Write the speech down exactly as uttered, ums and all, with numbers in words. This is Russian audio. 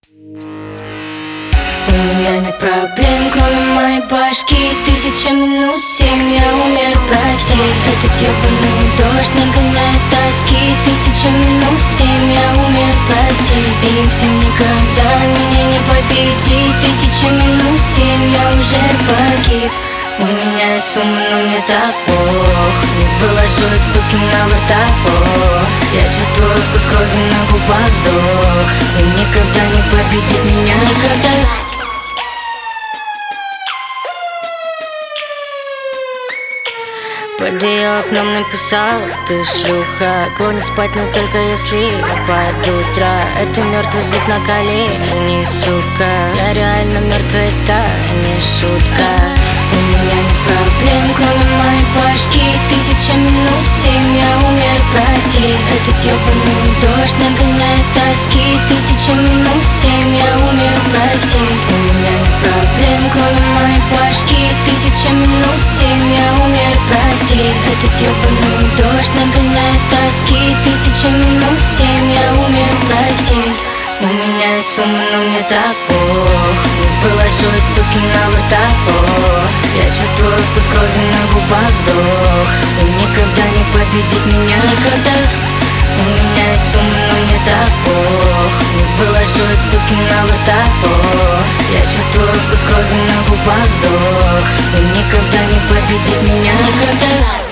У меня нет проблем, кроме моей башки. Тысяча минус семь, я умер, прости. Этот ебаный дождь нагоняет тоски. Тысяча минус семь, я умер, прости. Им всем никогда меня не победить. Тысяча минус семь, я уже погиб. У меня есть сумма, но мне так плохо. Не выложу из суки на вертопор. Я чувствую вкус крови на губах, вздох. И никогда не победит меня, никогда. Под ее окном написал: ты шлюха, клонит спать, но только если под утро. Это мертвый звук на колени, сука. Я реально мертвый, это не шутка. У меня нет проблем, кроме моей башки. Тысяча минус семь, я умер, прости. Этот ебаный дождь нагоняет тоски. Тысяча минус семь, я умер, прости. У меня нет проблем, кроме моей башки. Тысяча минус семь, я умер, прости. Этот ебаный дождь нагоняет тоски. Тысяча минус семь, я умер, прости. У меня есть сумма, но мне так плохо. Не выложу из суки на вертопор. Я чувствую вкус крови на губах, вздох. И никогда не победит меня, никогда. У меня есть сумма, но мне так плохо. Не выложу из суки на вертопор. Я чувствую вкус крови на губах, вздох. И никогда не победит меня, никогда.